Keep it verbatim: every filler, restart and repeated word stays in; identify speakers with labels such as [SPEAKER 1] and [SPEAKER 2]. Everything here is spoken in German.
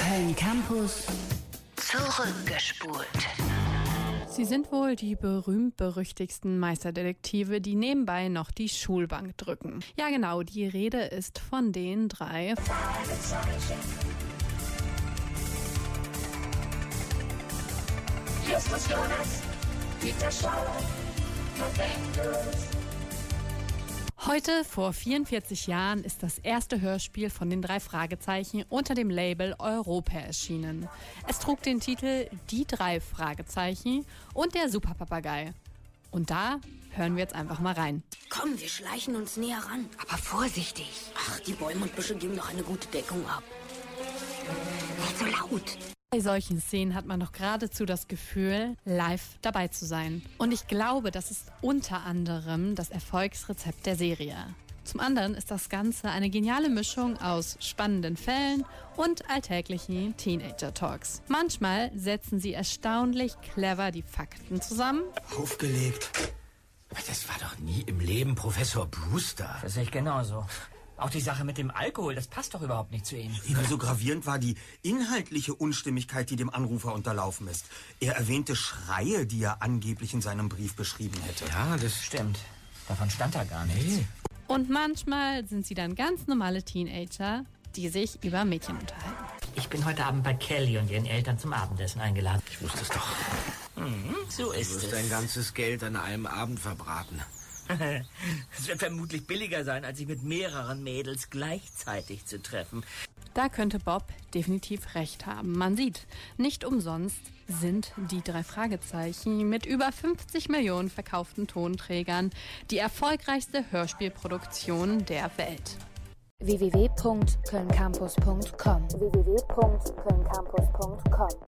[SPEAKER 1] Köln Campus zurückgespult.
[SPEAKER 2] Sie sind wohl die berühmt-berüchtigsten Meisterdetektive, die nebenbei noch die Schulbank drücken. Ja genau, die Rede ist von den drei Fragezeichen. Justus Jonas, Dieter Schauer, November. Heute, vor vierundvierzig Jahren, ist das erste Hörspiel von den drei Fragezeichen unter dem Label Europa erschienen. Es trug den Titel Die drei Fragezeichen und der Superpapagei. Und da hören wir jetzt einfach mal rein.
[SPEAKER 3] Komm, wir schleichen uns näher ran. Aber vorsichtig. Ach, die Bäume und Büsche geben noch eine gute Deckung ab. Nicht so laut.
[SPEAKER 2] Bei solchen Szenen hat man doch geradezu das Gefühl, live dabei zu sein. Und ich glaube, das ist unter anderem das Erfolgsrezept der Serie. Zum anderen ist das Ganze eine geniale Mischung aus spannenden Fällen und alltäglichen Teenager-Talks. Manchmal setzen sie erstaunlich clever die Fakten zusammen.
[SPEAKER 4] Aufgelegt. Aber das war doch nie im Leben Professor Brewster.
[SPEAKER 5] Das sehe ich genauso. Auch die Sache mit dem Alkohol, das passt doch überhaupt nicht zu ihm.
[SPEAKER 4] Ebenso gravierend war die inhaltliche Unstimmigkeit, die dem Anrufer unterlaufen ist. Er erwähnte Schreie, die er angeblich in seinem Brief beschrieben hätte.
[SPEAKER 5] Ja, das stimmt. Davon stand da gar nichts. Nee.
[SPEAKER 2] Und manchmal sind sie dann ganz normale Teenager, die sich über Mädchen unterhalten.
[SPEAKER 5] Ich bin heute Abend bei Kelly und ihren Eltern zum Abendessen eingeladen.
[SPEAKER 4] Ich wusste es doch.
[SPEAKER 5] Mhm, so ist es.
[SPEAKER 4] Du wirst dein ganzes Geld an einem Abend verbraten.
[SPEAKER 5] Es wird vermutlich billiger sein, als sich mit mehreren Mädels gleichzeitig zu treffen.
[SPEAKER 2] Da könnte Bob definitiv recht haben. Man sieht, nicht umsonst sind die drei Fragezeichen mit über fünfzig Millionen verkauften Tonträgern die erfolgreichste Hörspielproduktion der Welt.
[SPEAKER 1] w w w punkt köln campus punkt com w w w punkt köln campus punkt com